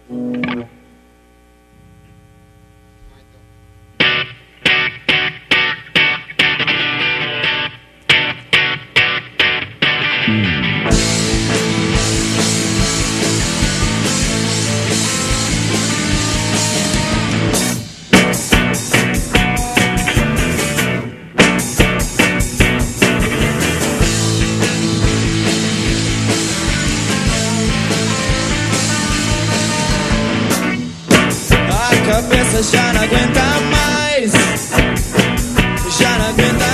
A cabeça já não aguenta mais, já não aguenta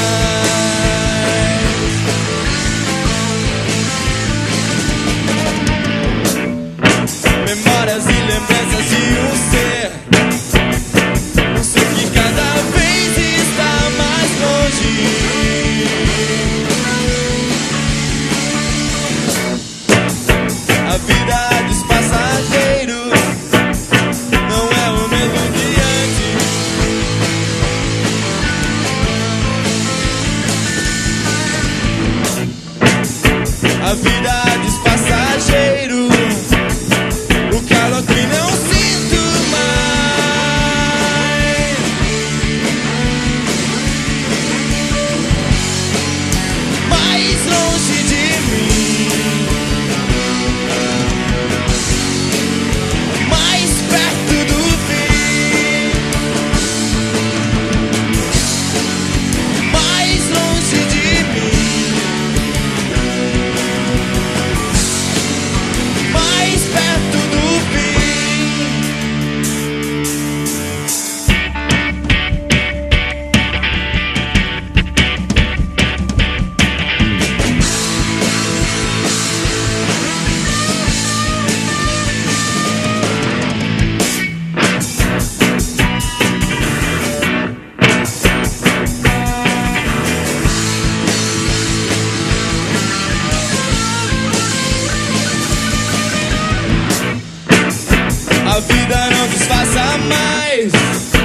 mais. Memórias e lembranças de um ser que cada vez está mais longe. A vida dos passageiros não é o mesmo de antes. A vida dos passageiros, o calor que não sinto mais. Mais longe de mim, mais perto do fim, mais longe de mim, mais perto do fim. A vida não disfarça mais.